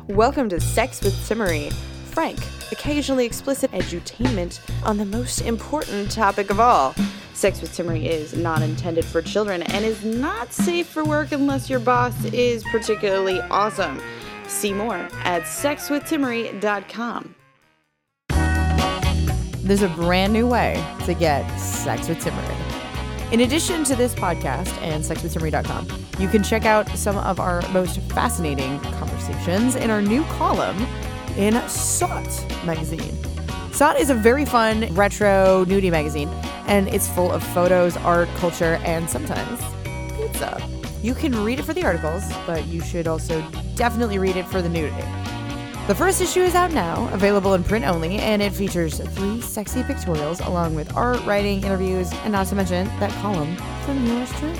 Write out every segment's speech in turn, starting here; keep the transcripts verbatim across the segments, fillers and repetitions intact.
Welcome to Sex with Timmery, frank, occasionally explicit edutainment on the most important topic of all. Sex with Timmery is not intended for children and is not safe for work unless your boss is particularly awesome. See more at sex with timmery dot com. There's a brand new way to get Sex with Timmery. In addition to this podcast and sex with timmery dot com, you can check out some of our most fascinating conversations in our new column in S O T magazine. S O T is a very fun retro nudie magazine, and it's full of photos, art, culture, and sometimes pizza. You can read it for the articles, but you should also definitely read it for the nudity. The first issue is out now, available in print only, and it features three sexy pictorials along with art, writing, interviews, and not to mention that column from yours truly.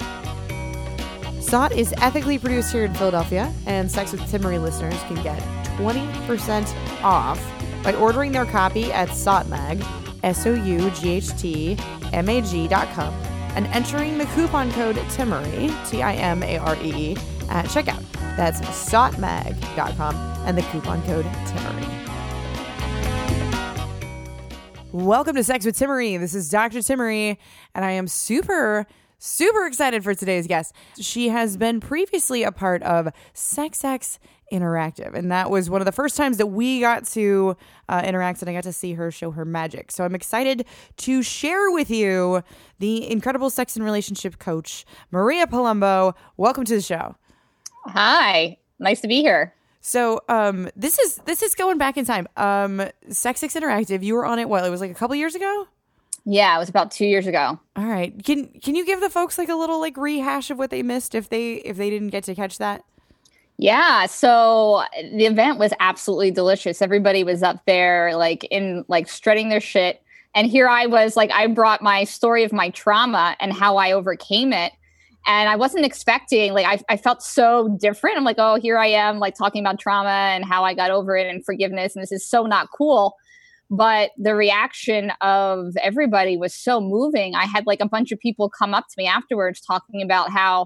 S O T is ethically produced here in Philadelphia, and Sex with Timmery listeners can get twenty percent off by ordering their copy at SOUGHTMag, S O U G H T M A G dot com, and entering the coupon code Timmery, T I M A R E E, at checkout. That's SOUGHTMag dot com and the coupon code Timmery. Welcome to Sex with Timmery. This is Doctor Timmery, and I am super, super excited for today's guest. She has been previously a part of Sex X Interactive, and that was one of the first times that we got to uh, interact, and I got to see her show her magic. So I'm excited to share with you the incredible sex and relationship coach, Maria Palumbo. Welcome to the show. Hi, nice to be here. So um, this is this is going back in time. Um, Sex X Interactive, you were on it, what, it was like a couple years ago? Yeah, it was about two years ago. All right. Can can you give the folks like a little like rehash of what they missed if they if they didn't get to catch that? Yeah, so the event was absolutely delicious. Everybody was up there like in like strutting their shit. And here I was like, I brought my story of my trauma and how I overcame it. And I wasn't expecting, like, I, I felt so different. I'm like, oh, here I am, like, talking about trauma and how I got over it and forgiveness. And this is so not cool. But the reaction of everybody was so moving. I had, like, a bunch of people come up to me afterwards talking about how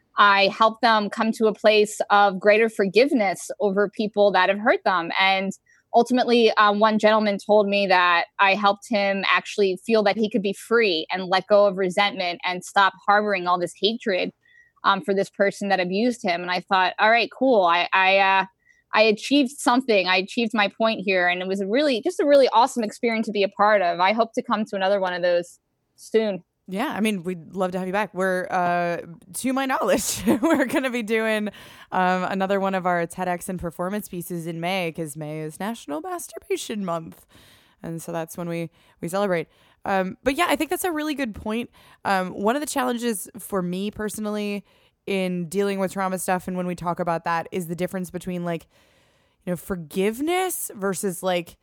I helped them come to a place of greater forgiveness over people that have hurt them. And ultimately, um, one gentleman told me that I helped him actually feel that he could be free and let go of resentment and stop harboring all this hatred um, for this person that abused him. And I thought, all right, cool. I I, uh, I achieved something. I achieved my point here. And it was a really, just a really awesome experience to be a part of. I hope to come to another one of those soon. Yeah, I mean, we'd love to have you back. We're, uh, to my knowledge, we're going to be doing um, another one of our TEDx and performance pieces in May, because May is National Masturbation Month. And so that's when we, we celebrate. Um, but yeah, I think that's a really good point. Um, one of the challenges for me personally in dealing with trauma stuff, and when we talk about that, is the difference between like, you know, forgiveness versus like,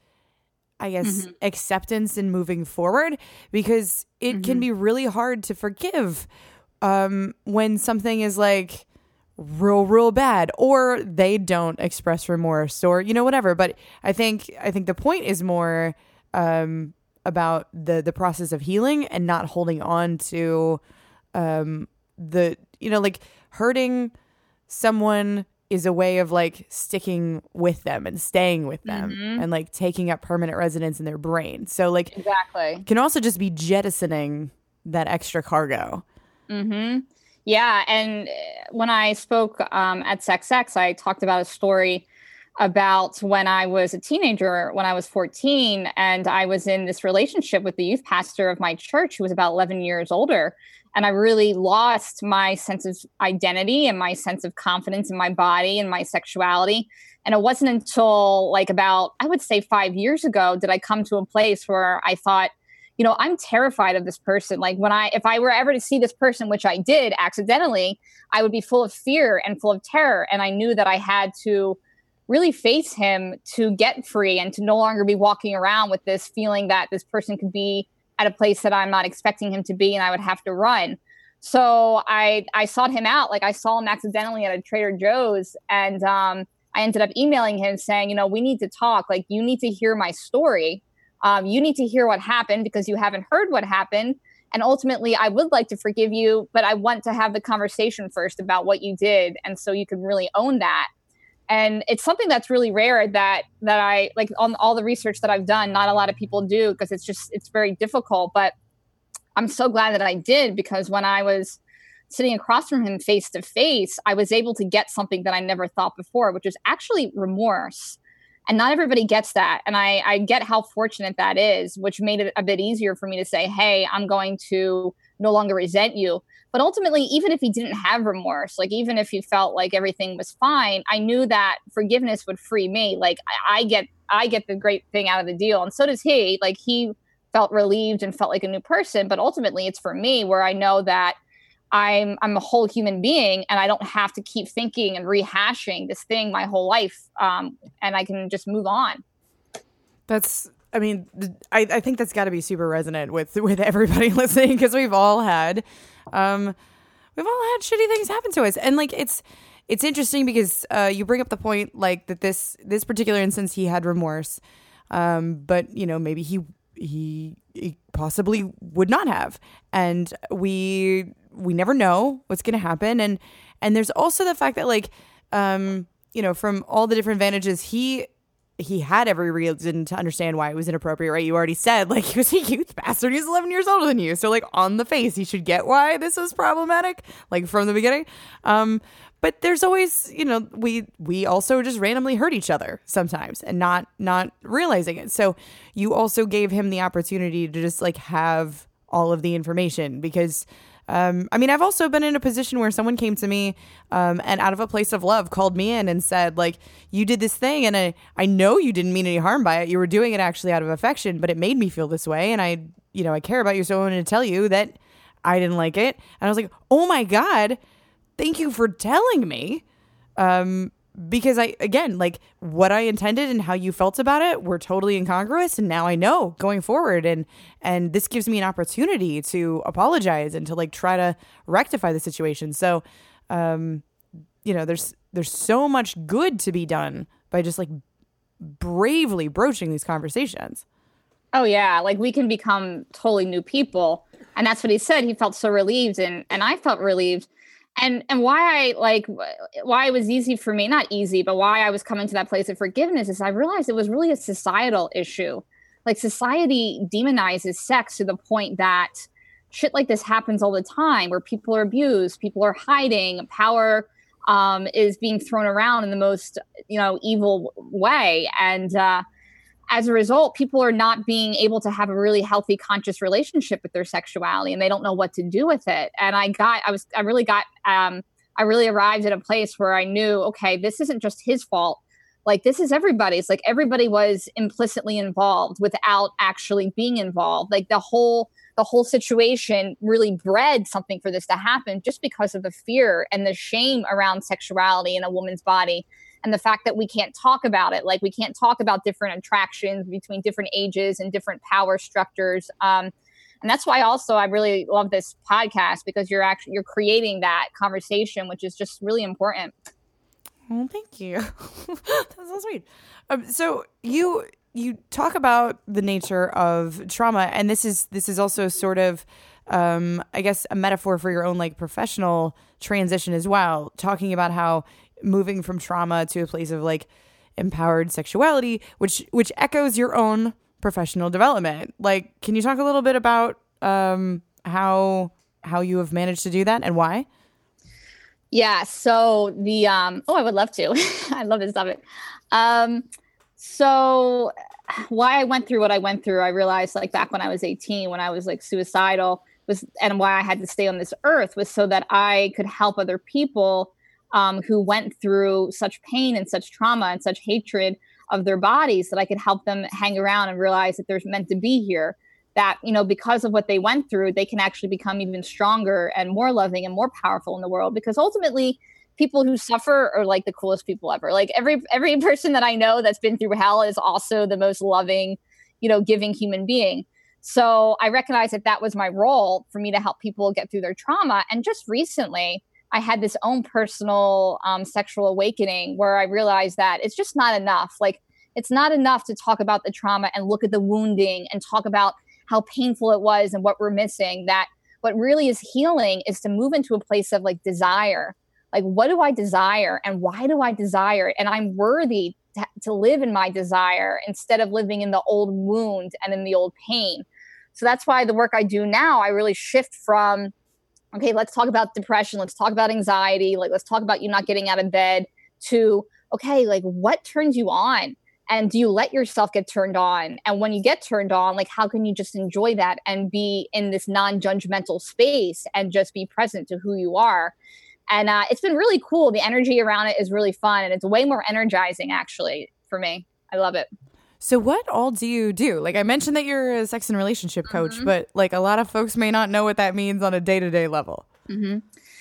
I guess, mm-hmm. acceptance and moving forward, because it mm-hmm. can be really hard to forgive um, when something is like real, real bad, or they don't express remorse, or, you know, whatever. But I think I think the point is more um, about the the process of healing and not holding on to um, the, you know, like hurting someone is a way of like sticking with them and staying with them mm-hmm. and like taking up permanent residence in their brain. So like exactly can also just be jettisoning that extra cargo. Mm-hmm. Yeah. And when I spoke um, at Sex X, I talked about a story about when I was a teenager, when I was fourteen, and I was in this relationship with the youth pastor of my church who was about eleven years older. And I really lost my sense of identity and my sense of confidence in my body and my sexuality. And it wasn't until like about, I would say five years ago, did I come to a place where I thought, you know, I'm terrified of this person. Like when I, if I were ever to see this person, which I did accidentally, I would be full of fear and full of terror. And I knew that I had to really face him to get free and to no longer be walking around with this feeling that this person could be at a place that I'm not expecting him to be, and I would have to run. So I I sought him out. Like I saw him accidentally at a Trader Joe's, and um, I ended up emailing him saying, you know, we need to talk. Like you need to hear my story. Um, you need to hear what happened because you haven't heard what happened. And ultimately, I would like to forgive you, but I want to have the conversation first about what you did, and so you can really own that. And it's something that's really rare that that I like on all the research that I've done. Not a lot of people do because it's just it's very difficult. But I'm so glad that I did, because when I was sitting across from him face to face, I was able to get something that I never thought before, which is actually remorse. And not everybody gets that. And I, I get how fortunate that is, which made it a bit easier for me to say, hey, I'm going to no longer resent you. But ultimately, even if he didn't have remorse, like even if he felt like everything was fine, I knew that forgiveness would free me. Like I, I get I get the great thing out of the deal. And so does he. Like he felt relieved and felt like a new person. But ultimately, it's for me where I know that I'm I'm a whole human being, and I don't have to keep thinking and rehashing this thing my whole life, um, and I can just move on. That's, I mean, I, I think that's got to be super resonant with with everybody listening, because we've all had, um, we've all had shitty things happen to us, and like it's it's interesting because uh, you bring up the point like that this this particular instance he had remorse, um, but you know maybe he he, he possibly would not have, and we. we never know what's going to happen. And, and there's also the fact that like, um, you know, from all the different vantages, he, he had every reason to understand why it was inappropriate, right? You already said like he was a youth bastard. He's eleven years older than you. So like on the face, he should get why this was problematic, like from the beginning. Um, but there's always, you know, we, we also just randomly hurt each other sometimes and not, not realizing it. So you also gave him the opportunity to just like have all of the information, because Um, I mean, I've also been in a position where someone came to me um, and out of a place of love called me in and said, like, you did this thing and I, I know you didn't mean any harm by it. You were doing it actually out of affection, but it made me feel this way. And I, you know, I care about you. So I wanted to tell you that I didn't like it. And I was like, oh my God, thank you for telling me. Um, because I, again, like what I intended and how you felt about it were totally incongruous. And now I know going forward. And, and this gives me an opportunity to apologize and to like try to rectify the situation. So, um, you know, there's, there's so much good to be done by just like bravely broaching these conversations. Oh yeah. Like we can become totally new people. And that's what he said. He felt so relieved, and, and I felt relieved. And and why I like why it was easy for me, not easy, but why I was coming to that place of forgiveness is I realized it was really a societal issue. Like society demonizes sex to the point that shit like this happens all the time, where people are abused, people are hiding, power um, is being thrown around in the most, you know, evil way. And uh, as a result, people are not being able to have a really healthy, conscious relationship with their sexuality, and they don't know what to do with it. And I got, I was, I really got, um, I really arrived at a place where I knew, okay, this isn't just his fault. Like this is everybody's. Like everybody was implicitly involved without actually being involved. Like the whole, the whole situation really bred something for this to happen, just because of the fear and the shame around sexuality in a woman's body. And the fact that we can't talk about it, like we can't talk about different attractions between different ages and different power structures. Um, and that's why also I really love this podcast, because you're actually, you're creating that conversation, which is just really important. Well, thank you. That's so sweet. Um, so you, you talk about the nature of trauma, and this is, this is also sort of, um, I guess a metaphor for your own like professional transition as well, talking about how moving from trauma to a place of like empowered sexuality, which which echoes your own professional development. Like, can you talk a little bit about um, how how you have managed to do that and why? Yeah. So the um, oh, I would love to. I love this topic. Um, so why I went through what I went through, I realized like back when I was eighteen, when I was like suicidal, was and why I had to stay on this earth was so that I could help other people Um, who went through such pain and such trauma and such hatred of their bodies, that I could help them hang around and realize that they're meant to be here, that, you know, because of what they went through, they can actually become even stronger and more loving and more powerful in the world. Because ultimately, people who suffer are like the coolest people ever. Like every every person that I know that's been through hell is also the most loving, you know, giving human being. So I recognized that that was my role, for me to help people get through their trauma. And just recently, I had this own personal um, sexual awakening where I realized that it's just not enough. Like, it's not enough to talk about the trauma and look at the wounding and talk about how painful it was and what we're missing. That what really is healing is to move into a place of like desire, Like, what do I desire and why do I desire it? And I'm worthy to, to live in my desire instead of living in the old wound and in the old pain. So that's why the work I do now, I really shift from, okay, let's talk about depression. Let's talk about anxiety. Like, let's talk about you not getting out of bed, to, okay, like, what turns you on? And do you let yourself get turned on? And when you get turned on, like, how can you just enjoy that and be in this non-judgmental space and just be present to who you are? And uh, it's been really cool. The energy around it is really fun. And it's way more energizing, actually, for me. I love it. So what all do you do? Like, I mentioned that you're a sex and relationship coach, mm-hmm. but like a lot of folks may not know what that means on a day-to-day level. Mm-hmm.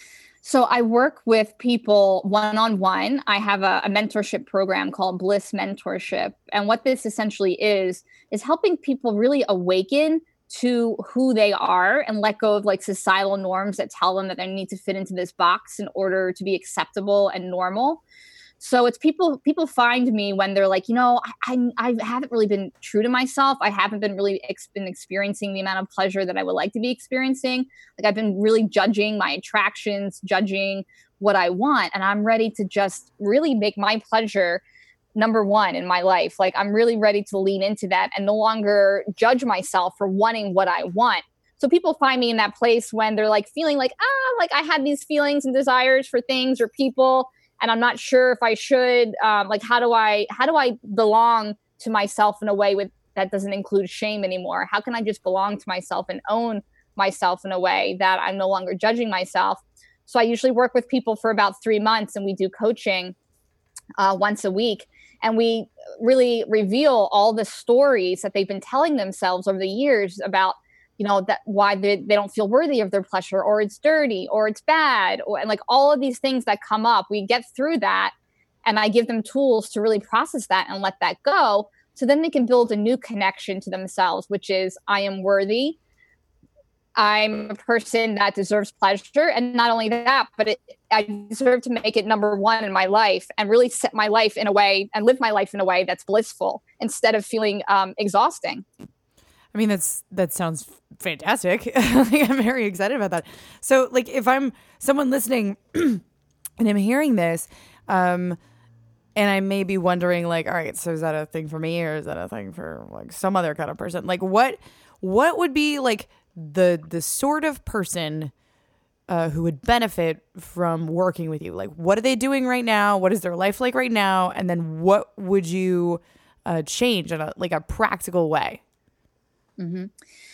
So I work with people one-on-one. I have a, a mentorship program called Bliss Mentorship. And what this essentially is, is helping people really awaken to who they are and let go of like societal norms that tell them that they need to fit into this box in order to be acceptable and normal. So it's people, people find me when they're like, you know, I, I, I haven't really been true to myself. I haven't been really ex- been experiencing the amount of pleasure that I would like to be experiencing. Like, I've been really judging my attractions, judging what I want. And I'm ready to just really make my pleasure number one in my life. Like, I'm really ready to lean into that and no longer judge myself for wanting what I want. So people find me in that place when they're like feeling like, ah, like I had these feelings and desires for things or people, and I'm not sure if I should, um, like, how do I, how do I belong to myself in a way with that doesn't include shame anymore? How can I just belong to myself and own myself in a way that I'm no longer judging myself? So I usually work with people for about three months and we do coaching uh, once a week. And we really reveal all the stories that they've been telling themselves over the years about, you know, that why they, they don't feel worthy of their pleasure, or it's dirty, or it's bad, or and like all of these things that come up. We get through that, and I give them tools to really process that and let that go. So then they can build a new connection to themselves, which is, I am worthy. I'm a person that deserves pleasure. And not only that, but it, I deserve to make it number one in my life and really set my life in a way and live my life in a way that's blissful instead of feeling um, exhausting. I mean, that's that sounds fantastic. Like, I'm very excited about that. So, like, if I'm someone listening and I'm hearing this, um, and I may be wondering, like, all right, so is that a thing for me, or is that a thing for like some other kind of person? Like, what what would be like the the sort of person uh, who would benefit from working with you? Like, what are they doing right now? What is their life like right now? And then what would you uh, change in a like a practical way? Mm-hmm.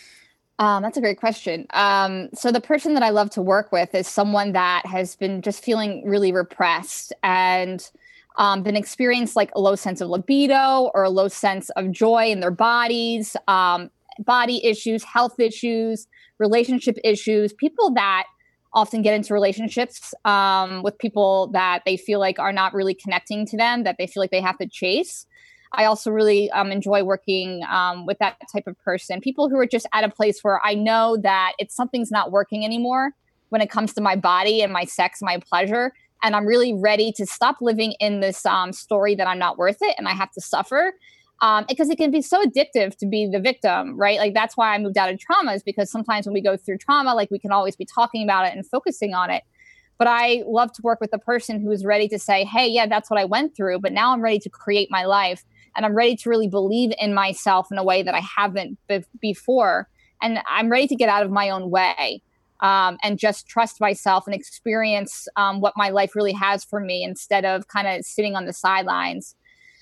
Um, that's a great question. Um, so the person that I love to work with is someone that has been just feeling really repressed and um, been experienced like a low sense of libido or a low sense of joy in their bodies, um, body issues, health issues, relationship issues, people that often get into relationships um, with people that they feel like are not really connecting to them, that they feel like they have to chase. I also really um, enjoy working um, with that type of person, people who are just at a place where I know that it's something's not working anymore when it comes to my body and my sex, my pleasure. And I'm really ready to stop living in this um, story that I'm not worth it and I have to suffer. Um, because it can be so addictive to be the victim, right? Like, that's why I moved out of trauma, is because sometimes when we go through trauma, like, we can always be talking about it and focusing on it. But I love to work with the person who is ready to say, hey, yeah, that's what I went through, but now I'm ready to create my life. And I'm ready to really believe in myself in a way that I haven't be- before. And I'm ready to get out of my own way um, and just trust myself and experience um, what my life really has for me instead of kind of sitting on the sidelines.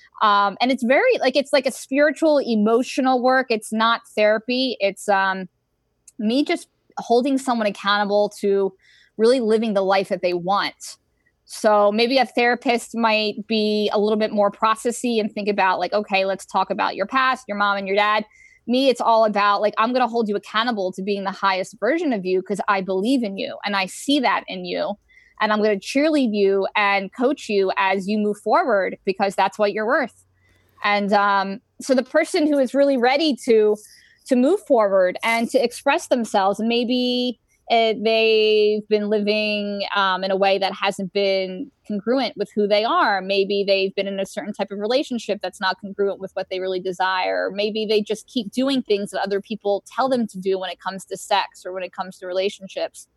Um, and it's very like, it's like a spiritual, emotional work. It's not therapy. It's um, me just holding someone accountable to really living the life that they want. So maybe a therapist might be a little bit more processy and think about like, okay, let's talk about your past, your mom and your dad. Me, it's all about like, I'm going to hold you accountable to being the highest version of you because I believe in you and I see that in you. And I'm going to cheerlead you and coach you as you move forward because that's what you're worth. And um, so the person who is really ready to to move forward and to express themselves, maybe It, they've been living um, in a way that hasn't been congruent with who they are. Maybe they've been in a certain type of relationship that's not congruent with what they really desire. Maybe they just keep doing things that other people tell them to do when it comes to sex or when it comes to relationships.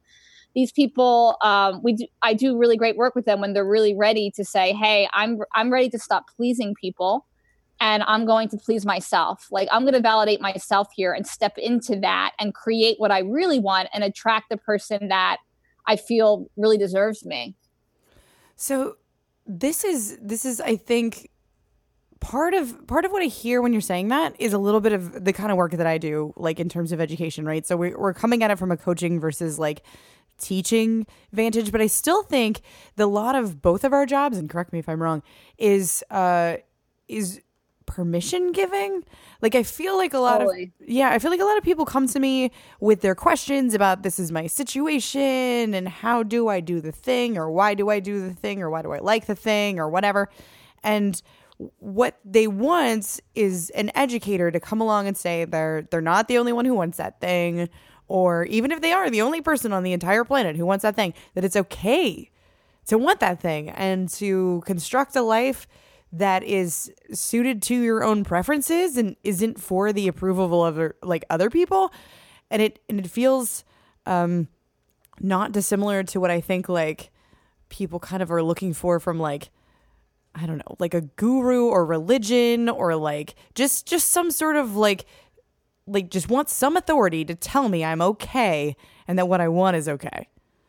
these people, um, we do, I do really great work with them when they're really ready to say, hey, I'm I'm ready to stop pleasing people and I'm going to please myself. Like, I'm going to validate myself here and step into that and create what I really want and attract the person that I feel really deserves me. So this is, this is, I think, part of, part of what I hear when you're saying that is a little bit of the kind of work that I do, like in terms of education, right? So we, we're coming at it from a coaching versus like teaching vantage, but I still think the lot of both of our jobs, and correct me if I'm wrong, is, uh, is permission giving. Like, I feel like a lot totally. of, yeah, I feel like a lot of people come to me with their questions about this is my situation and how do I do the thing, or why do I do the thing, or why do I like the thing, or whatever. And what they want is an educator to come along and say they're, they're not the only one who wants that thing. Or even if they are the only person on the entire planet who wants that thing, that it's okay to want that thing and to construct a life that is suited to your own preferences and isn't for the approval of other, like other people. And it, and it feels um, not dissimilar to what I think like people kind of are looking for from like, I don't know, like a guru or religion, or like just, just some sort of like, like just want some authority to tell me I'm okay and that what I want is okay.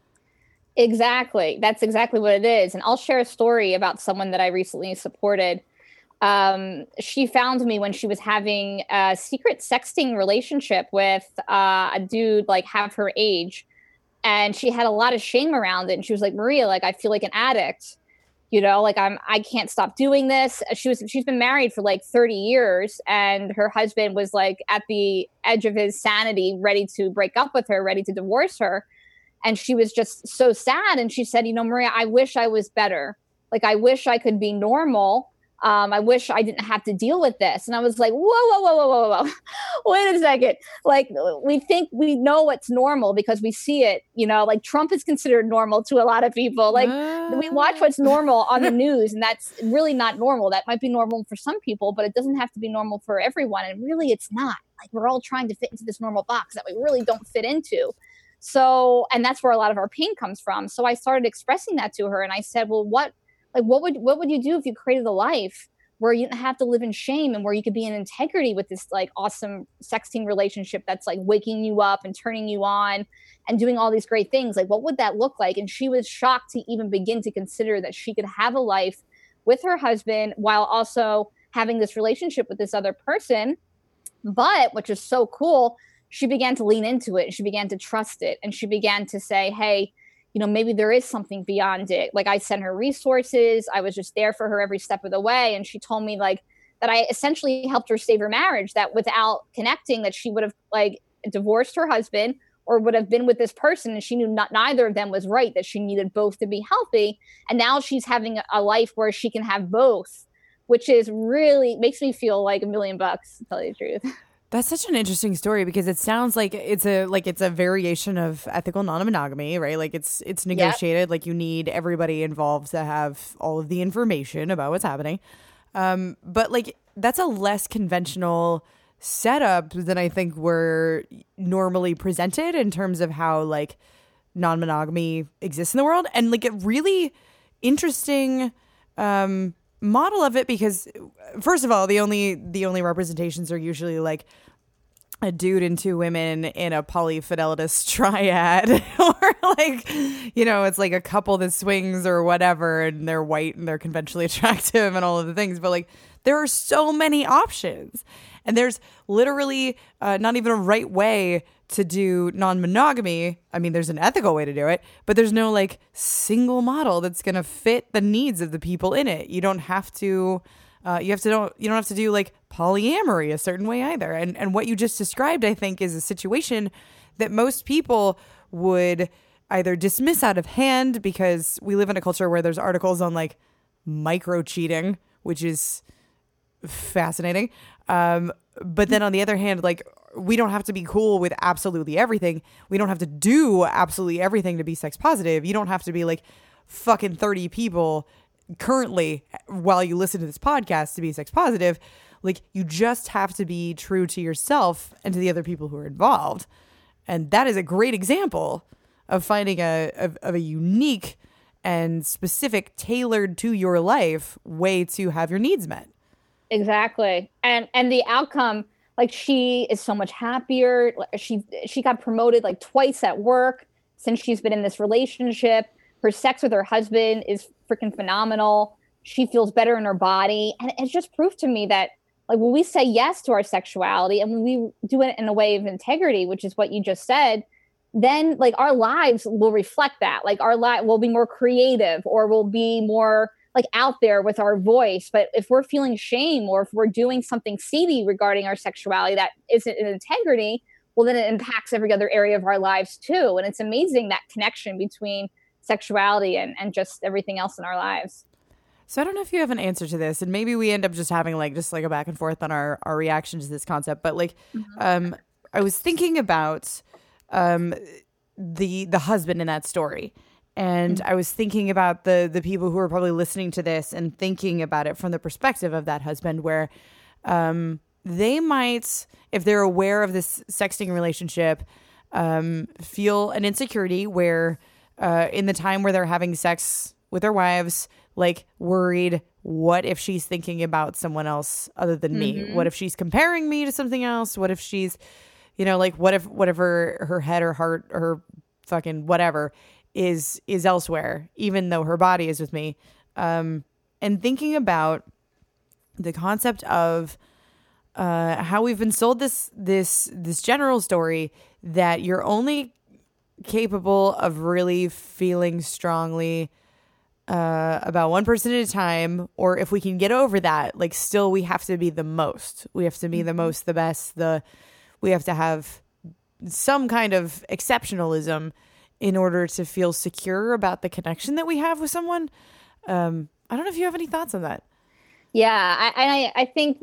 Exactly. That's exactly what it is. And I'll share a story about someone that I recently supported. Um, she found me when she was having a secret sexting relationship with uh, a dude like half her age. And she had a lot of shame around it. And she was like, Maria, like, I feel like an addict. You know, like I'm, I can't stop doing this. She was, she's been married for like thirty years, and her husband was like at the edge of his sanity, ready to break up with her, ready to divorce her. And she was just so sad. And she said, you know, Maria, I wish I was better. Like, I wish I could be normal. Um, I wish I didn't have to deal with this. And I was like, whoa, whoa, whoa, whoa, whoa, whoa. Wait a second. Like, we think we know what's normal because we see it, you know, like Trump is considered normal to a lot of people. Like uh... we watch what's normal on the news, and that's really not normal. That might be normal for some people, but it doesn't have to be normal for everyone. And really it's not. Like, we're all trying to fit into this normal box that we really don't fit into. So, and that's where a lot of our pain comes from. So I started expressing that to her, and I said, well, what, Like, what would what would you do if you created a life where you didn't have to live in shame and where you could be in integrity with this like awesome sexting relationship that's like waking you up and turning you on and doing all these great things? Like, what would that look like? And she was shocked to even begin to consider that she could have a life with her husband while also having this relationship with this other person. But which is so cool, she began to lean into it. She began to trust it. And she began to say, hey, you know, maybe there is something beyond it. Like, I sent her resources. I was just there for her every step of the way. And she told me like that I essentially helped her save her marriage, that without connecting, that she would have like divorced her husband or would have been with this person. And she knew not neither of them was right, that she needed both to be healthy. And now she's having a life where she can have both, which is really makes me feel like a million bucks, to tell you the truth. That's such an interesting story because it sounds like it's a like it's a variation of ethical non-monogamy, right? Like it's it's negotiated. Yep. Like you need everybody involved to have all of the information about what's happening. Um, but like that's a less conventional setup than I think we're normally presented in terms of how like non-monogamy exists in the world, and like a really interesting um, model of it because first of all, the only the only representations are usually like a dude and two women in a polyfidelitous triad or like, you know, it's like a couple that swings or whatever and they're white and they're conventionally attractive and all of the things. But like there are so many options and there's literally uh, not even a right way to do non-monogamy. I mean, there's an ethical way to do it, but there's no like single model that's going to fit the needs of the people in it. You don't have to Uh, you have to don't you don't have to do like polyamory a certain way either. And and what you just described, I think, is a situation that most people would either dismiss out of hand because we live in a culture where there's articles on like micro cheating, which is fascinating. Um, but then on the other hand, like we don't have to be cool with absolutely everything. We don't have to do absolutely everything to be sex positive. You don't have to be like fucking thirty people currently while you listen to this podcast to be sex positive. Like you just have to be true to yourself and to the other people who are involved. And that is a great example of finding a of, of a unique and specific, tailored to your life way to have your needs met. Exactly. And and the outcome, like, she is so much happier. She she got promoted like twice at work since she's been in this relationship. Her sex with her husband is freaking phenomenal. She feels better in her body. And it's just proof to me that, like, when we say yes to our sexuality and when we do it in a way of integrity, which is what you just said, then like our lives will reflect that. Like our life will be more creative, or will be more like out there with our voice. But if we're feeling shame, or if we're doing something seedy regarding our sexuality that isn't in integrity, well, then it impacts every other area of our lives too. And it's amazing, that connection between sexuality and, and just everything else in our lives. So I don't know if you have an answer to this, and maybe we end up just having like just like a back and forth on our, our reaction to this concept. But like, mm-hmm. um, I was thinking about um, the the husband in that story, and mm-hmm. I was thinking about the the people who are probably listening to this and thinking about it from the perspective of that husband, where um, they might, if they're aware of this sexting relationship, um, feel an insecurity where uh, in the time where they're having sex with their wives, like worried, what if she's thinking about someone else other than mm-hmm. me? What if she's comparing me to something else? What if she's, you know, like what if whatever her head or heart or her fucking whatever is is elsewhere, even though her body is with me. Um, and thinking about the concept of uh, how we've been sold this this this general story that you're only capable of really feeling strongly Uh, about one person at a time, or if we can get over that, like still we have to be the most. We have to be the most, the best, the we have to have some kind of exceptionalism in order to feel secure about the connection that we have with someone. Um, I don't know if you have any thoughts on that. Yeah, I, I, I think,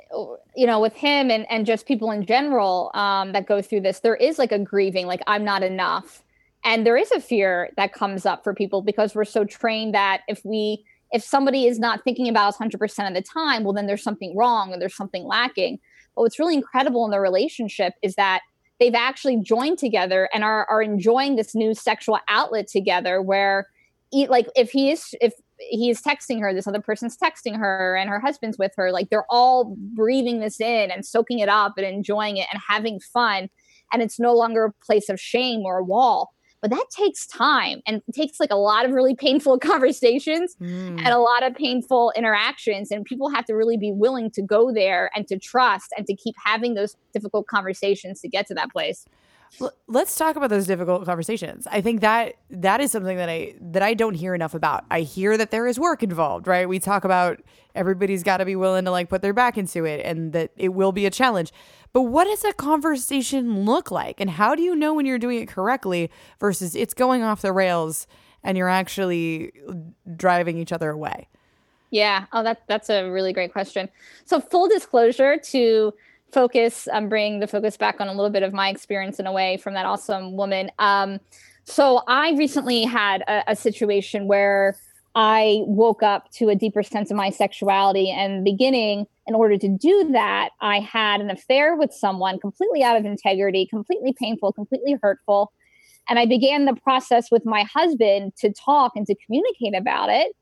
you know, with him and, and just people in general um, that go through this, there is like a grieving, like I'm not enough. And there is a fear that comes up for people because we're so trained that if we, if somebody is not thinking about us one hundred percent of the time, well, then there's something wrong or there's something lacking. But what's really incredible in the relationship is that they've actually joined together and are, are enjoying this new sexual outlet together where, he, like, if he is, if he is texting her, this other person's texting her and her husband's with her, like they're all breathing this in and soaking it up and enjoying it and having fun. And it's no longer a place of shame or a wall. But that takes time, and it takes like a lot of really painful conversations mm. and a lot of painful interactions. And people have to really be willing to go there and to trust and to keep having those difficult conversations to get to that place. Let's talk about those difficult conversations. I think that that is something that I that I don't hear enough about. I hear that there is work involved, right? We talk about everybody's got to be willing to like put their back into it and that it will be a challenge. But what does a conversation look like? And how do you know when you're doing it correctly versus it's going off the rails and you're actually driving each other away? Yeah. Oh, that, that's a really great question. So full disclosure, to focus, um, bring the focus back on a little bit of my experience in a way from that awesome woman. Um, so I recently had a, a situation where I woke up to a deeper sense of my sexuality, and in the beginning, in order to do that, I had an affair with someone completely out of integrity, completely painful, completely hurtful. And I began the process with my husband to talk and to communicate about it.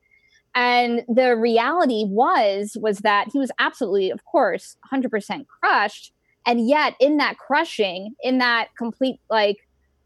And the reality was, was that he was absolutely, of course, one hundred percent crushed. And yet in that crushing, in that complete, like,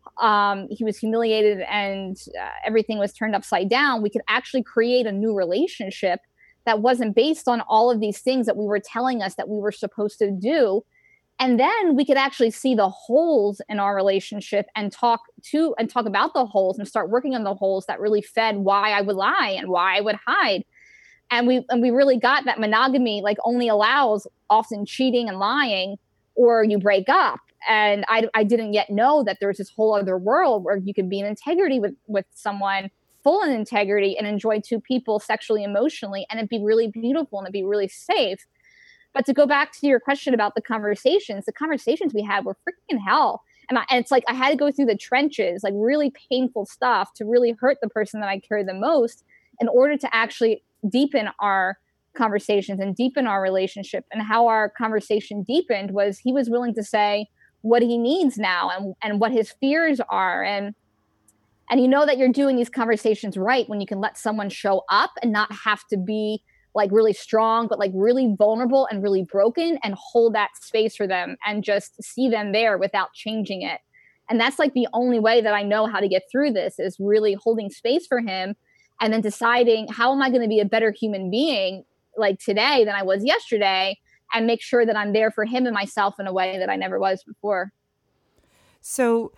um, he was humiliated and uh, everything was turned upside down, we could actually create a new relationship that wasn't based on all of these things that we were telling us that we were supposed to do. And then we could actually see the holes in our relationship and talk to and talk about the holes and start working on the holes that really fed why I would lie and why I would hide. And we and we really got that monogamy like only allows often cheating and lying, or you break up. And I, I didn't yet know that there's this whole other world where you could be in integrity with, with someone, full in integrity, and enjoy two people sexually, emotionally, and it'd be really beautiful and it'd be really safe. But to go back to your question about the conversations, the conversations we had were freaking hell. And, I, and it's like I had to go through the trenches, like really painful stuff to really hurt the person that I cared the most in order to actually deepen our conversations and deepen our relationship. And how our conversation deepened was he was willing to say what he needs now and, and what his fears are. And And you know that you're doing these conversations right when you can let someone show up and not have to be like really strong, but like really vulnerable and really broken, and hold that space for them and just see them there without changing it. And that's like the only way that I know how to get through this, is really holding space for him and then deciding, how am I going to be a better human being like today than I was yesterday, and make sure that I'm there for him and myself in a way that I never was before. So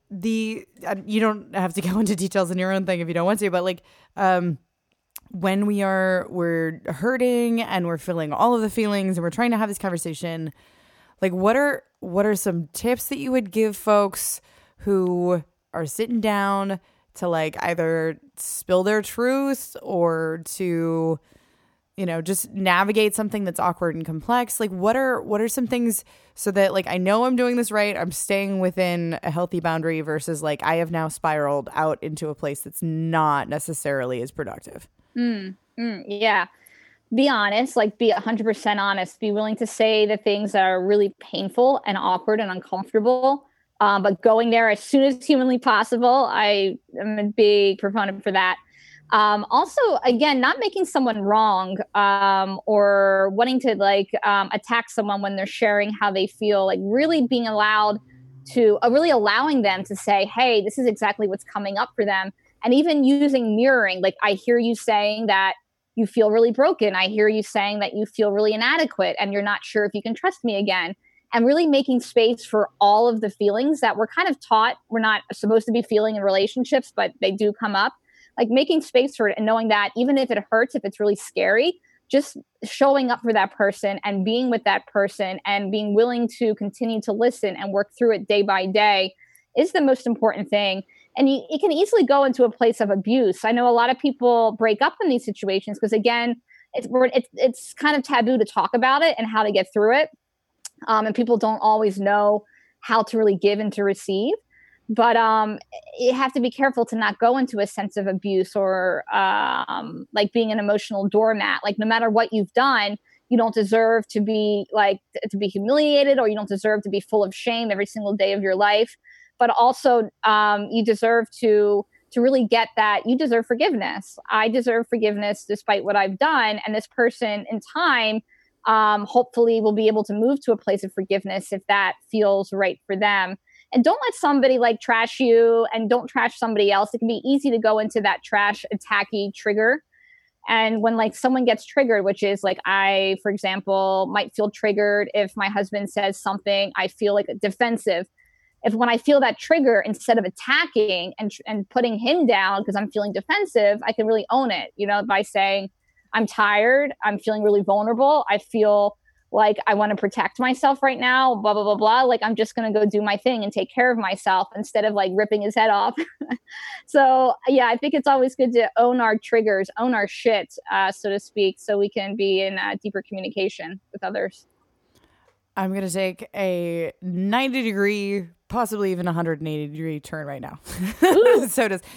the uh, you don't have to go into details in your own thing if you don't want to, but like um when we are we're hurting and we're feeling all of the feelings and we're trying to have this conversation, like what are what are some tips that you would give folks who are sitting down to like either spill their truth or to, you know, just navigate something that's awkward and complex? Like what are what are some things so that like I know I'm doing this right, I'm staying within a healthy boundary, versus like I have now spiraled out into a place that's not necessarily as productive? Mm, mm, yeah. Be honest, like be one hundred percent honest. Be willing to say the things that are really painful and awkward and uncomfortable. Um, but going there as soon as humanly possible. I am a big proponent for that. Um, also, again, not making someone wrong um, or wanting to like um, attack someone when they're sharing how they feel, like really being allowed to, uh, really allowing them to say, hey, this is exactly what's coming up for them. And even using mirroring, like I hear you saying that you feel really broken. I hear you saying that you feel really inadequate and you're not sure if you can trust me again. And really making space for all of the feelings that we're kind of taught we're not supposed to be feeling in relationships, but they do come up. Like making space for it and knowing that even if it hurts, if it's really scary, just showing up for that person and being with that person and being willing to continue to listen and work through it day by day is the most important thing. And you, it can easily go into a place of abuse. I know a lot of people break up in these situations because, again, it's, it's, it's kind of taboo to talk about it and how to get through it. Um, and people don't always know how to really give and to receive. But um, you have to be careful to not go into a sense of abuse or um, like being an emotional doormat. Like no matter what you've done, you don't deserve to be like to be humiliated, or you don't deserve to be full of shame every single day of your life. But also um, you deserve to to really get that you deserve forgiveness. I deserve forgiveness despite what I've done. And this person in time um, hopefully will be able to move to a place of forgiveness if that feels right for them. And don't let somebody like trash you, and don't trash somebody else. It can be easy to go into that trash, attacky trigger. And when like someone gets triggered, which is like I, for example, might feel triggered if my husband says something, I feel like defensive. If when I feel that trigger, instead of attacking and and putting him down because I'm feeling defensive, I can really own it, you know, by saying, I'm tired, I'm feeling really vulnerable, I feel like I want to protect myself right now, blah, blah, blah, blah. Like, I'm just going to go do my thing and take care of myself instead of like ripping his head off. So, yeah, I think it's always good to own our triggers, own our shit, uh, so to speak, so we can be in uh, deeper communication with others. I'm going to take a ninety degree, possibly even one hundred eighty degree turn right now. So does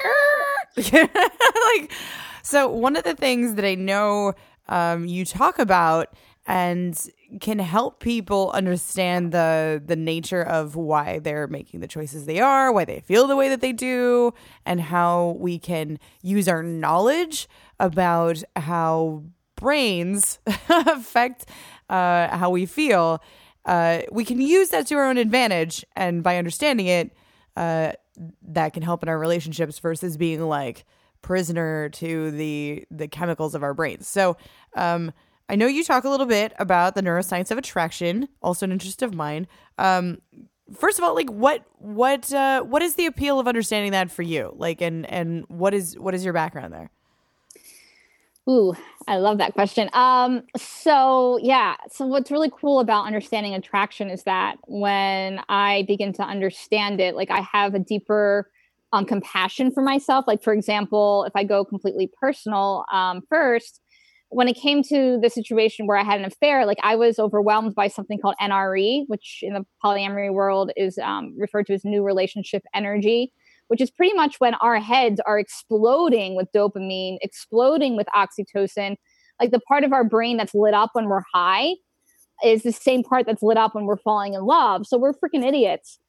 like, so one of the things that I know um, you talk about and can help people understand the the nature of why they're making the choices they are, why they feel the way that they do, and how we can use our knowledge about how brains affect uh, how we feel. Uh, we can use that to our own advantage, and by understanding it, uh, that can help in our relationships versus being like prisoner to the the chemicals of our brains. So, um, I know you talk a little bit about the neuroscience of attraction, also an interest of mine. Um, first of all, like what what uh, what is the appeal of understanding that for you? Like, and and what is what is your background there? Ooh, I love that question. Um, so yeah, so what's really cool about understanding attraction is that when I begin to understand it, like I have a deeper um, compassion for myself. Like, for example, if I go completely personal um, first, when it came to the situation where I had an affair, like I was overwhelmed by something called N R E, which in the polyamory world is um, referred to as new relationship energy, which is pretty much when our heads are exploding with dopamine, exploding with oxytocin. Like the part of our brain that's lit up when we're high is the same part that's lit up when we're falling in love. So we're freaking idiots.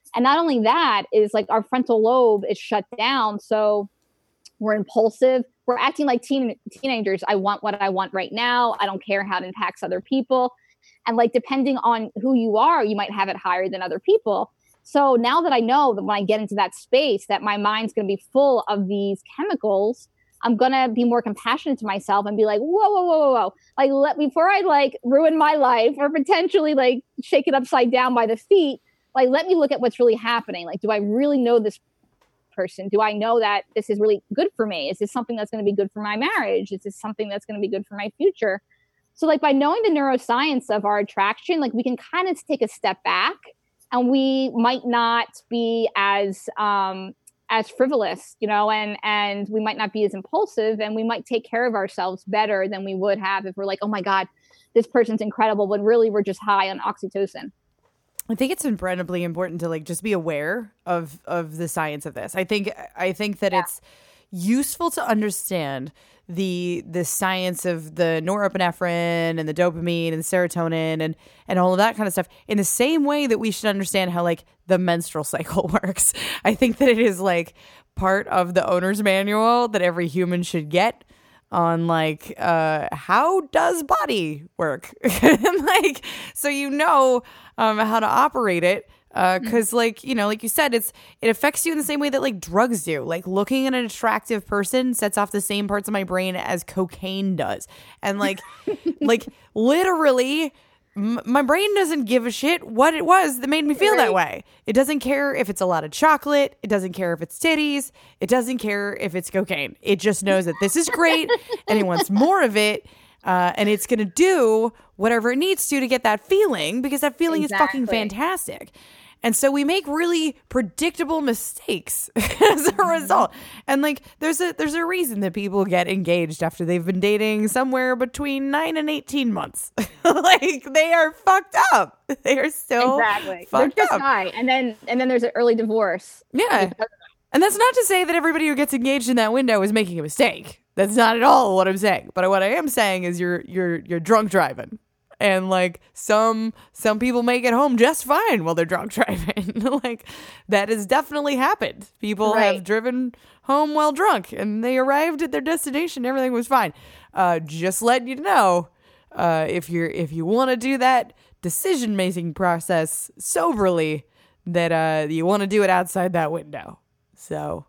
And not only that is like our frontal lobe is shut down. So we're impulsive. We're acting like teen teenagers. I want what I want right now. I don't care how it impacts other people. And like, depending on who you are, you might have it higher than other people. So now that I know that when I get into that space, that my mind's going to be full of these chemicals, I'm going to be more compassionate to myself and be like, whoa, whoa, whoa, whoa, whoa. Like, let before I like ruin my life or potentially like shake it upside down by the feet, like, let me look at what's really happening. Like, do I really know this person? Do I know that this is really good for me? Is this something that's going to be good for my marriage? Is this something that's going to be good for my future? So like, by knowing the neuroscience of our attraction, like, we can kind of take a step back, and we might not be as um, as frivolous, you know, and and we might not be as impulsive, and we might take care of ourselves better than we would have if we're like, oh my God, this person's incredible, when really we're just high on oxytocin. I think it's incredibly important to like just be aware of of the science of this. I think I think that yeah. it's useful to understand the the science of the norepinephrine and the dopamine and the serotonin and and all of that kind of stuff in the same way that we should understand how like the menstrual cycle works. I think that it is like part of the owner's manual that every human should get on like uh how does body work. And like, so you know um how to operate it. Uh, cause like, you know, like you said, it's, it affects you in the same way that like drugs do. Like, looking at an attractive person sets off the same parts of my brain as cocaine does. And like, like literally m- my brain doesn't give a shit what it was that made me feel that way. It doesn't care if it's a lot of chocolate. It doesn't care if it's titties. It doesn't care if it's cocaine. It just knows that this is great and it wants more of it. Uh, and it's going to do whatever it needs to to get that feeling, because that feeling exactly. is fucking fantastic. And so we make really predictable mistakes as a result. And like, there's a there's a reason that people get engaged after they've been dating somewhere between nine and eighteen months. Like, they are fucked up. They are still exactly. fucked They're just up. high. And then and then there's an early divorce. Yeah. And that's not to say that everybody who gets engaged in that window is making a mistake. That's not at all what I'm saying. But what I am saying is you're you're you're drunk driving. And like, some some people make it home just fine while they're drunk driving. Like, that has definitely happened. People right. have driven home while drunk and they arrived at their destination. Everything was fine. Uh, just letting you know, uh, if you're if you want to do that decision making process soberly, that uh, you want to do it outside that window. So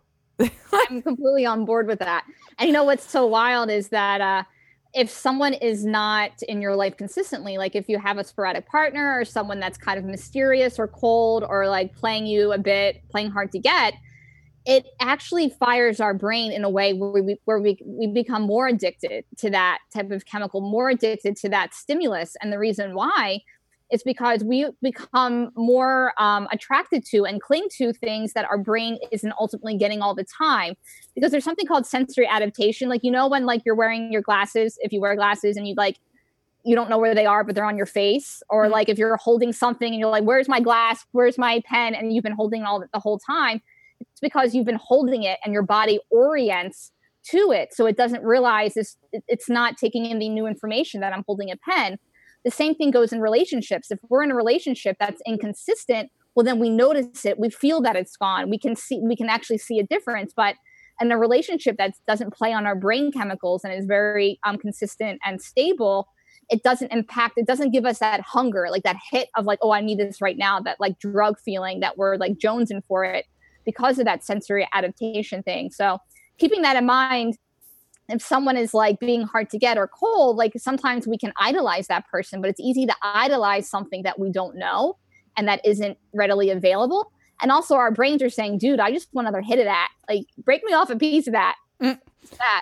I'm completely on board with that. And you know what's so wild is that uh, if someone is not in your life consistently, like if you have a sporadic partner or someone that's kind of mysterious or cold or like playing you a bit, playing hard to get, it actually fires our brain in a way where we where we, we become more addicted to that type of chemical, more addicted to that stimulus. And the reason why is because we become more um, attracted to and cling to things that our brain isn't ultimately getting all the time. Because there's something called sensory adaptation. Like, you know, when like you're wearing your glasses, if you wear glasses and you like, you don't know where they are, but they're on your face. Or mm-hmm. like if you're holding something and you're like, where's my glass? Where's my pen? And you've been holding it all the whole time. It's because you've been holding it and your body orients to it. So it doesn't realize this, it's not taking in the new information that I'm holding a pen. The same thing goes in relationships. If we're in a relationship that's inconsistent, well, then we notice it. We feel that it's gone. We can see, we can actually see a difference. But in a relationship that doesn't play on our brain chemicals and is very um, consistent and stable, it doesn't impact, it doesn't give us that hunger, like that hit of like, oh, I need this right now, that like drug feeling that we're like jonesing for it because of that sensory adaptation thing. So keeping that in mind, if someone is like being hard to get or cold, like sometimes we can idolize that person, but it's easy to idolize something that we don't know and that isn't readily available. And also our brains are saying, dude, I just want another hit of that. Like, break me off a piece of that. Mm. That.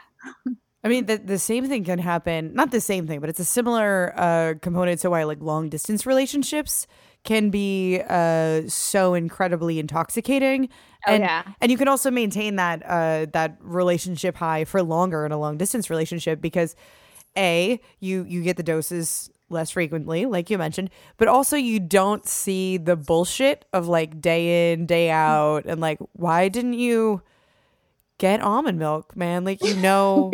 I mean, the, the same thing can happen, not the same thing, but it's a similar uh, component to why like long distance relationships can be uh, so incredibly intoxicating. Oh, and, yeah. And you can also maintain that uh, that relationship high for longer in a long distance relationship because A, you, you get the doses less frequently, like you mentioned, but also you don't see the bullshit of like day in, day out. And like, why didn't you get almond milk, man? Like, you know,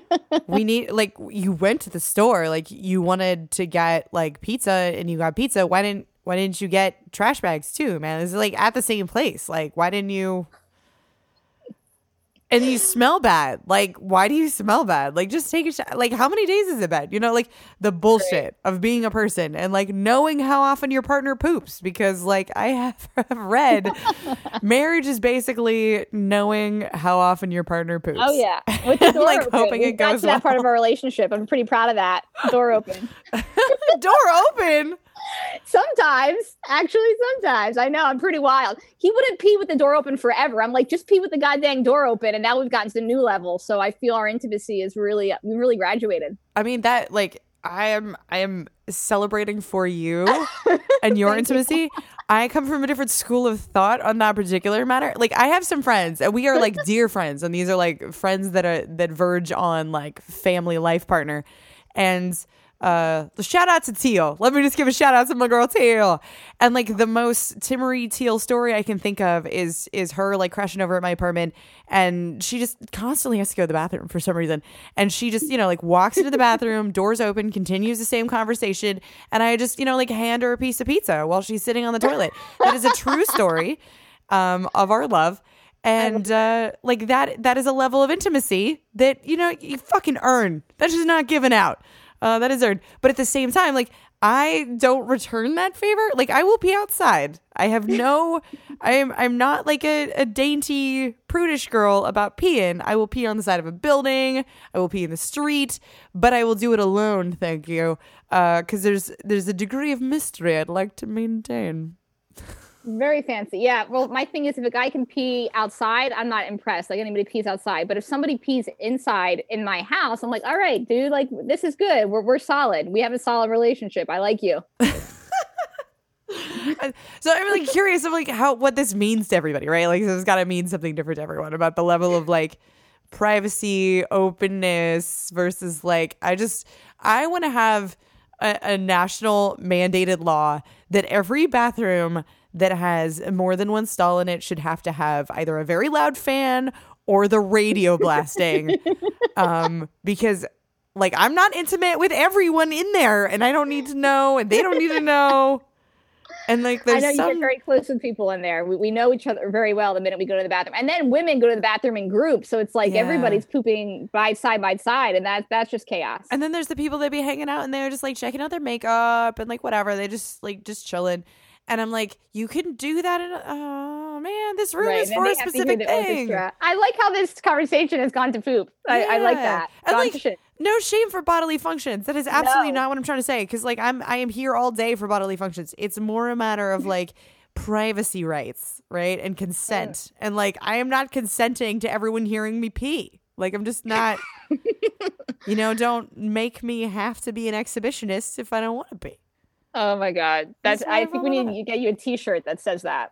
we need, like, you went to the store, like you wanted to get like pizza and you got pizza. Why didn't, why didn't you get trash bags too, man? It's like at the same place. Like, why didn't you? And you smell bad. Like, why do you smell bad? Like, just take a shot. Like, how many days is it bad? You know, like the bullshit right. of being a person and like knowing how often your partner poops. Because like I have read, marriage is basically knowing how often your partner poops. Oh yeah, with the door like open. hoping We've it goes got to that well. part of our relationship. I'm pretty proud of that. Door open. Door open. Sometimes, actually, sometimes. I know, I'm pretty wild. He wouldn't pee with the door open forever. I'm like, just pee with the goddamn door open. And now we've gotten to the new level. So I feel our intimacy is really, we really graduated. I mean, that, like, I am, I am celebrating for you and your intimacy. You. I come from a different school of thought on that particular matter. Like, I have some friends, and we are like dear friends. And these are like friends that are, that verge on like family life partner. And uh shout out to Teal. Let me just give a shout out to my girl Teal. And like the most Timmery Teal story I can think of is is her like crashing over at my apartment, and she just constantly has to go to the bathroom for some reason, and she just, you know, like walks into the bathroom, doors open, continues the same conversation, and I just, you know, like hand her a piece of pizza while she's sitting on the toilet. That is a true story um of our love. And uh like that that is a level of intimacy that, you know, you fucking earn. That's just not given out. Uh, that is earned. But at the same time, like, I don't return that favor. Like, I will pee outside. I have no, I'm I'm not like a, a dainty, prudish girl about peeing. I will pee on the side of a building. I will pee in the street, but I will do it alone. Thank you. Uh, because there's there's a degree of mystery I'd like to maintain. Very fancy. Yeah. Well, my thing is, if a guy can pee outside, I'm not impressed. Like, anybody pees outside. But if somebody pees inside in my house, I'm like, all right, dude, like, this is good. We're we're solid. We have a solid relationship. I like you. So I'm really curious of like how what this means to everybody, right? Like, it's got to mean something different to everyone about the level of like privacy, openness versus like, I just, I want to have a, a national mandated law that every bathroom that has more than one stall in it should have to have either a very loud fan or the radio blasting. um, because like, I'm not intimate with everyone in there, and I don't need to know, and they don't need to know. And like, there's I know some... you get very close with people in there. We, we know each other very well the minute we go to the bathroom. And then women go to the bathroom in groups. So it's like yeah. everybody's pooping by side by side. And that, that's just chaos. And then there's the people that be hanging out and they're just like checking out their makeup and like whatever. They just like just chilling. And I'm like, you can do that in a, oh man, this room right. is for a specific thing. I like how this conversation has gone to poop. I, yeah. I like that. And like, no shame for bodily functions. That is absolutely no. not what I'm trying to say. Because like I'm I am here all day for bodily functions. It's more a matter of like privacy rights, right? And consent. Mm. And like, I am not consenting to everyone hearing me pee. Like, I'm just not, you know, don't make me have to be an exhibitionist if I don't want to be. Oh my God. That's, That's I think we need to get you a t-shirt that says that.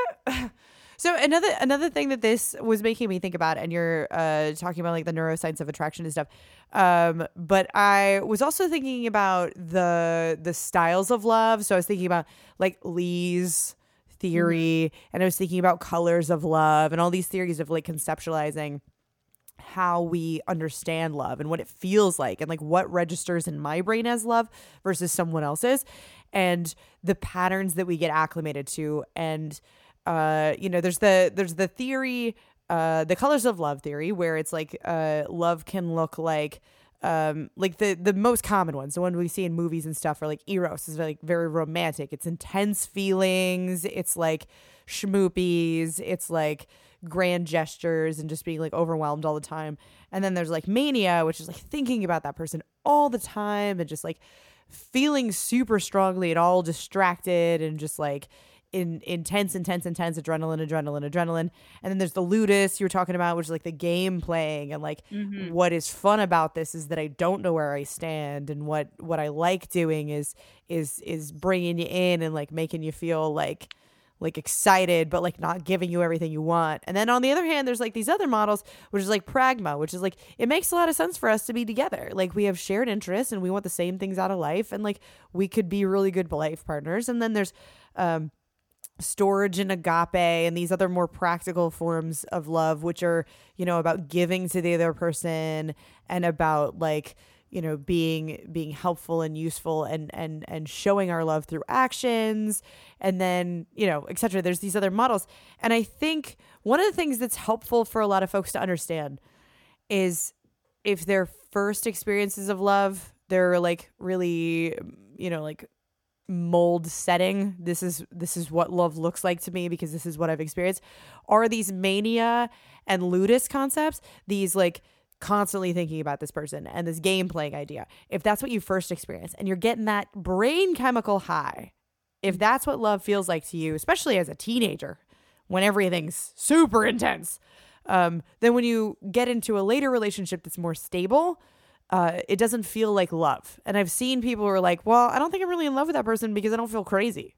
So another another thing that this was making me think about, and you're uh, talking about like the neuroscience of attraction and stuff, um, but I was also thinking about the the styles of love. So I was thinking about like Lee's theory, mm-hmm. and I was thinking about colors of love and all these theories of like conceptualizing how we understand love and what it feels like and like what registers in my brain as love versus someone else's, and the patterns that we get acclimated to. And uh you know, there's the there's the theory, uh the colors of love theory, where it's like uh love can look like um like the the most common ones, the one we see in movies and stuff, are like eros is like very romantic. It's intense feelings, it's like schmoopies, it's like grand gestures and just being like overwhelmed all the time. And then there's like mania, which is like thinking about that person all the time and just like feeling super strongly and all distracted and just like in intense, intense, intense adrenaline, adrenaline, adrenaline. And then there's the ludus you were talking about, which is like the game playing. And like, mm-hmm. what is fun about this is that I don't know where I stand. And what, what I like doing is, is, is bringing you in and like making you feel like, like excited, but like not giving you everything you want. And then on the other hand, there's like these other models, which is like pragma, which is like, it makes a lot of sense for us to be together. Like, we have shared interests and we want the same things out of life. And like, we could be really good life partners. And then there's, um, storage and agape and these other more practical forms of love, which are, you know, about giving to the other person and about like you know, being being helpful and useful and and and showing our love through actions, and then, you know, et cetera. There's these other models. And I think one of the things that's helpful for a lot of folks to understand is if their first experiences of love, they're like really, you know, like mold setting. This is this is what love looks like to me because this is what I've experienced. Are these mania and ludus concepts, these like constantly thinking about this person and this game playing idea, if that's what you first experience and you're getting that brain chemical high, if that's what love feels like to you, especially as a teenager when everything's super intense, um, then when you get into a later relationship that's more stable, uh, it doesn't feel like love. And I've seen people who are like, well, I don't think I'm really in love with that person because I don't feel crazy.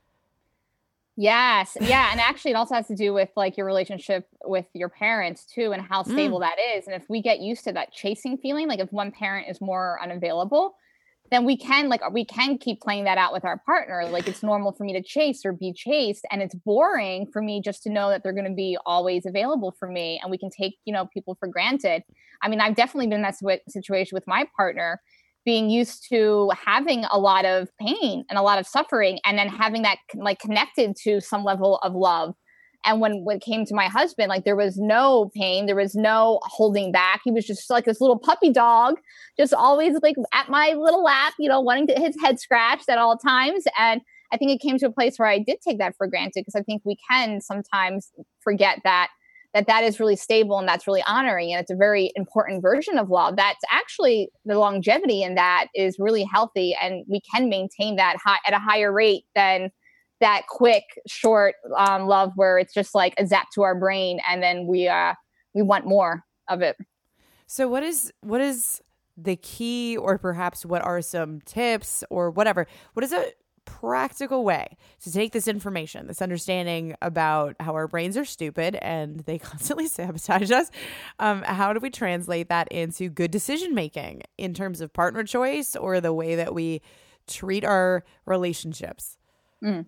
Yes. Yeah. And actually it also has to do with like your relationship with your parents too, and how stable Mm. that is. And if we get used to that chasing feeling, like if one parent is more unavailable, then we can like, we can keep playing that out with our partner. Like it's normal for me to chase or be chased. And it's boring for me just to know that they're going to be always available for me. And we can take, you know, people for granted. I mean, I've definitely been in that situa- situation with my partner, being used to having a lot of pain and a lot of suffering, and then having that like connected to some level of love. And when, when it came to my husband, like there was no pain, there was no holding back. He was just like this little puppy dog, just always like at my little lap, you know, wanting to his head scratched at all times. And I think it came to a place where I did take that for granted, because I think we can sometimes forget that that that is really stable and that's really honoring. And it's a very important version of love. That's actually the longevity in that is really healthy. And we can maintain that high at a higher rate than that quick, short um, love where it's just like a zap to our brain. And then we, uh, we want more of it. So what is, what is the key, or perhaps what are some tips or whatever? What is a practical way to take this information, this understanding about how our brains are stupid and they constantly sabotage us? Um, how do we translate that into good decision making in terms of partner choice or the way that we treat our relationships? Mm.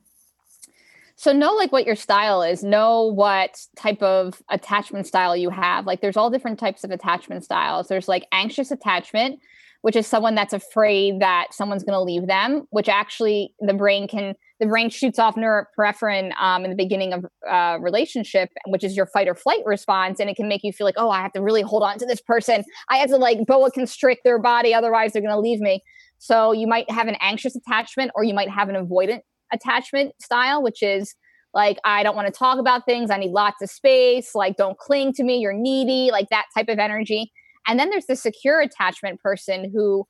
So know like what your style is, know what type of attachment style you have. Like there's all different types of attachment styles. There's like anxious attachment, which is someone that's afraid that someone's going to leave them, which actually the brain can, the brain shoots off norepinephrine um, in the beginning of a uh, relationship, which is your fight or flight response. And it can make you feel like, oh, I have to really hold on to this person. I have to like boa constrict their body. Otherwise they're going to leave me. So you might have an anxious attachment, or you might have an avoidant attachment style, which is like, I don't want to talk about things. I need lots of space. Like, don't cling to me. You're needy, like that type of energy. And then there's the secure attachment person who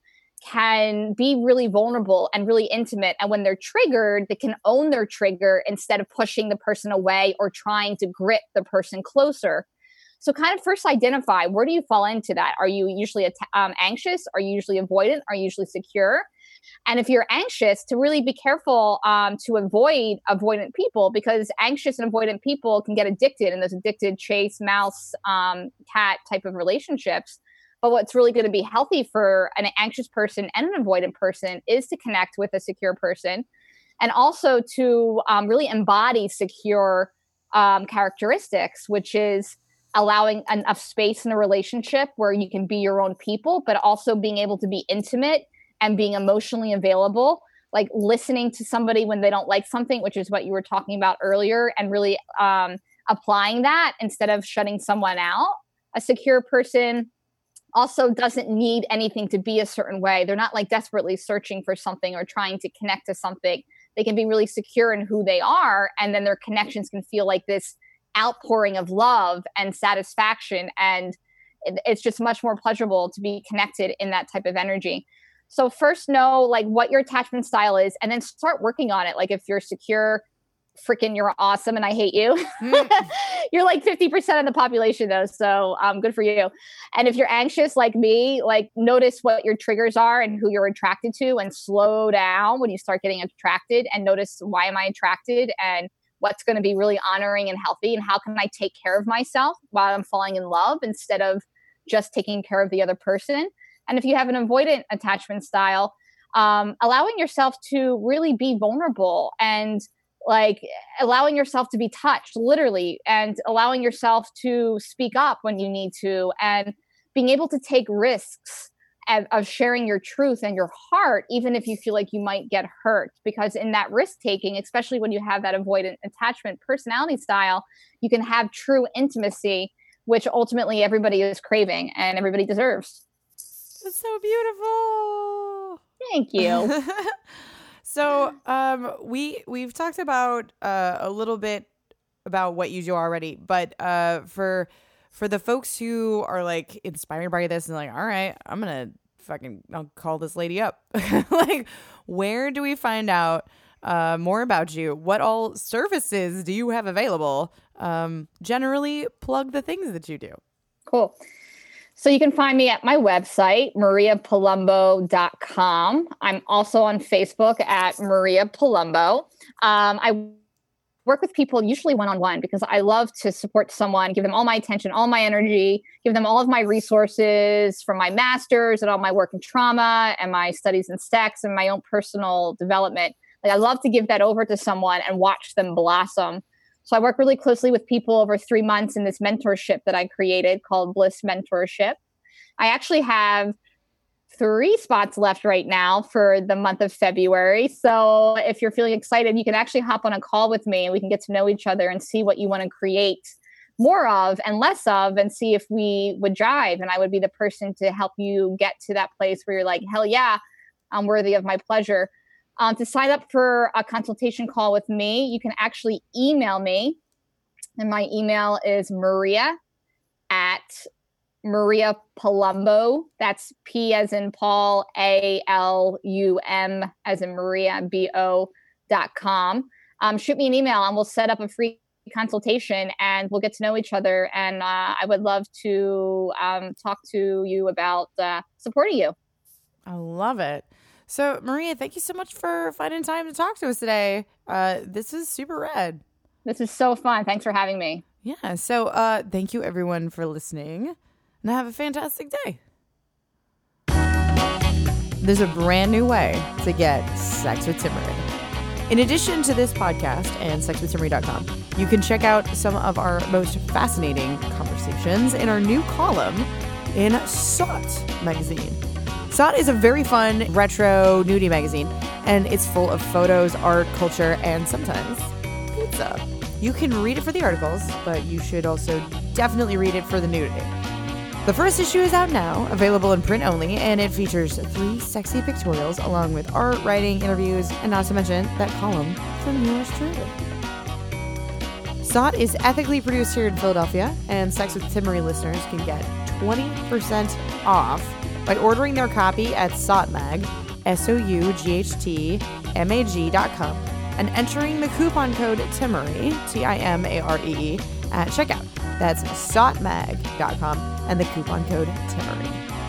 can be really vulnerable and really intimate. And when they're triggered, they can own their trigger instead of pushing the person away or trying to grip the person closer. So kind of first identify, where do you fall into that? Are you usually um, anxious? Are you usually avoidant? Are you usually secure? And if you're anxious, to really be careful um, to avoid avoidant people, because anxious and avoidant people can get addicted in those addicted chase, mouse, um, cat type of relationships. But what's really going to be healthy for an anxious person and an avoidant person is to connect with a secure person, and also to um, really embody secure um, characteristics, which is allowing enough space in a relationship where you can be your own people, but also being able to be intimate and being emotionally available, like listening to somebody when they don't like something, which is what you were talking about earlier, and really um, applying that instead of shutting someone out. A secure person also doesn't need anything to be a certain way. They're not like desperately searching for something or trying to connect to something. They can be really secure in who they are, and then their connections can feel like this outpouring of love and satisfaction. And it, it's just much more pleasurable to be connected in that type of energy. So first know like what your attachment style is, and then start working on it. Like if you're secure, freaking you're awesome and I hate you. Mm. You're like fifty percent of the population though. So um, good for you. And if you're anxious like me, like notice what your triggers are and who you're attracted to, and slow down when you start getting attracted, and notice, why am I attracted, and what's going to be really honoring and healthy, and how can I take care of myself while I'm falling in love instead of just taking care of the other person. And if you have an avoidant attachment style, um, allowing yourself to really be vulnerable, and like allowing yourself to be touched literally, and allowing yourself to speak up when you need to, and being able to take risks of, of sharing your truth and your heart, even if you feel like you might get hurt. Because in that risk taking, especially when you have that avoidant attachment personality style, you can have true intimacy, which ultimately everybody is craving and everybody deserves. It's so beautiful. Thank you. So um, we we've talked about uh, a little bit about what you do already, but uh, for for the folks who are like inspired by this and like, all right, I'm gonna fucking I'll call this lady up. Like, where do we find out uh, more about you? What all services do you have available? Um, generally, plug the things that you do. Cool. So you can find me at my website, maria palumbo dot com. I'm also on Facebook at Maria Palumbo. Um, I work with people usually one-on-one because I love to support someone, give them all my attention, all my energy, give them all of my resources from my master's and all my work in trauma and my studies in sex and my own personal development. Like, I love to give that over to someone and watch them blossom. So I work really closely with people over three months in this mentorship that I created called Bliss Mentorship. I actually have three spots left right now for the month of February. So if you're feeling excited, you can actually hop on a call with me and we can get to know each other and see what you want to create more of and less of, and see if we would jive. And I would be the person to help you get to that place where you're like, hell yeah, I'm worthy of my pleasure. Um, to sign up for a consultation call with me, you can actually email me. And my email is Maria at Maria Palumbo. That's P as in Paul, A L U M as in Maria, B O dot com. Um, shoot me an email and we'll set up a free consultation and we'll get to know each other. And uh, I would love to um, talk to you about uh, supporting you. I love it. So, Maria, thank you so much for finding time to talk to us today. Uh, this is super rad. This is so fun. Thanks for having me. Yeah. So, uh, thank you everyone for listening, and have a fantastic day. There's a brand new way to get sex with Timmerie. In addition to this podcast and sex with timmerie dot com, you can check out some of our most fascinating conversations in our new column in S O T magazine. S O T is a very fun retro nudie magazine, and it's full of photos, art, culture, and sometimes pizza. You can read it for the articles, but you should also definitely read it for the nudity. The first issue is out now, available in print only, and it features three sexy pictorials along with art, writing, interviews, and not to mention that column from yours truly. S O T is ethically produced here in Philadelphia, and Sex with Timmerie listeners can get twenty percent off by ordering their copy at SOUGHTMAG, S O U G H T M A G dot com, and entering the coupon code Timmerie, T I M A R E E, at checkout. That's SOUGHTMAG dot com and the coupon code Timmerie.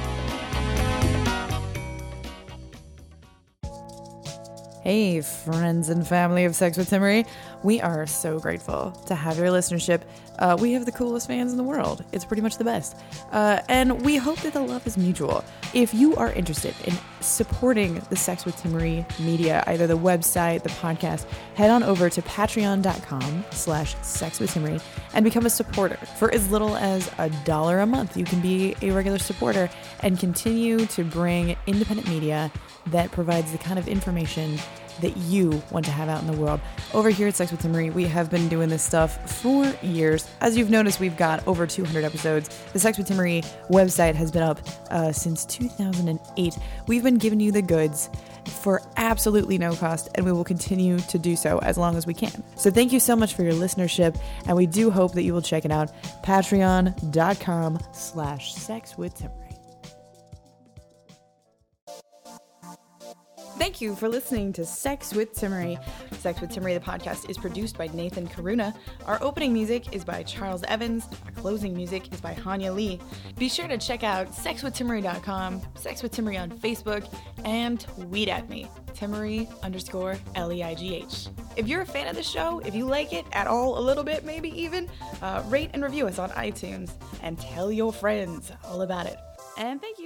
Hey, friends and family of Sex with Timmerie. We are so grateful to have your listenership. Uh, we have the coolest fans in the world. It's pretty much the best. Uh, and we hope that the love is mutual. If you are interested in supporting the Sex with Timmerie media, either the website, the podcast, head on over to patreon.com slash sex with Timmerie and become a supporter. For as little as a dollar a month, you can be a regular supporter and continue to bring independent media that provides the kind of information that you want to have out in the world. Over here at Sex with Timmerie, we have been doing this stuff for years. As you've noticed, we've got over two hundred episodes. The Sex with Timmerie website has been up uh, since two thousand eight. We've been giving you the goods for absolutely no cost, and we will continue to do so as long as we can. So thank you so much for your listenership, and we do hope that you will check it out. Patreon.com slash sex with Timmerie. Thank you for listening to Sex with Timmerie. Sex with Timmerie, the podcast, is produced by Nathan Karuna. Our opening music is by Charles Evans. Our closing music is by Hanya Lee. Be sure to check out sex with timmerie dot com, Sex with Timmerie on Facebook, and tweet at me, Timmerie underscore L E I G H. If you're a fan of the show, if you like it at all, a little bit, maybe even, uh, rate and review us on iTunes and tell your friends all about it. And thank you.